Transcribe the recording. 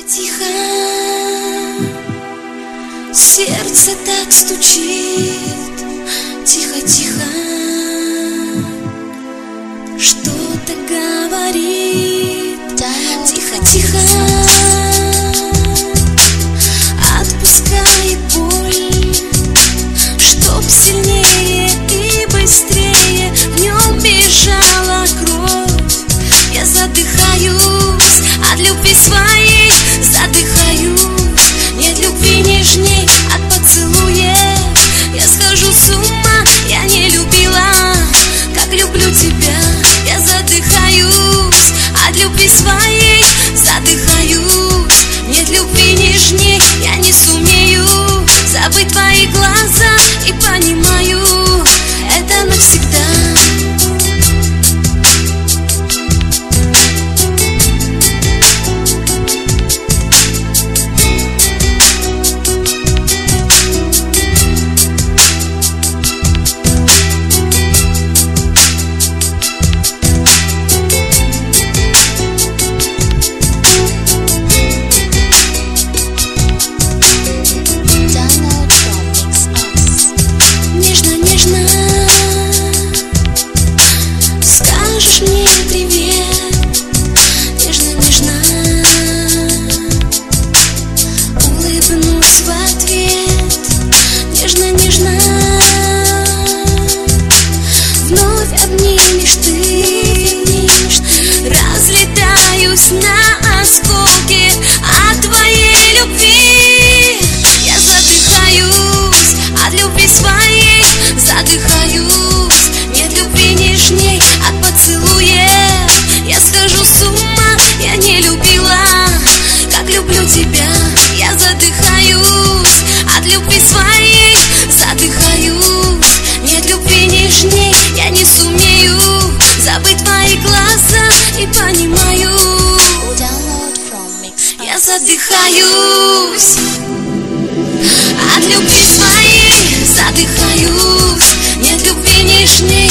Тихо, сердце так стучит. Тихо, тихо, что-то говорит. Тихо, тихо, отпускай боль, чтоб сильнее и быстрее в нем бежала кровь. Я задыхаюсь от любви своей, задыхаюсь. Нет любви нежней от поцелуев. Я схожу с ума, я не любила, как люблю тебя. Я задыхаюсь от любви своей, задыхаюсь. Нет любви нежней, я не сумею забыть твои глаза и понимаю, это навсегда. На осколки от твоей любви. Я задыхаюсь от любви своей, задыхаюсь. Нет любви нежней от поцелуев. Я схожу с ума, я не любила, как люблю тебя. Я задыхаюсь от любви своей, задыхаюсь. Нет любви нежней, я не сумею забыть твои глаза и понимаю, я задыхаюсь от любви своей, задыхаюсь. Нет любви нежней.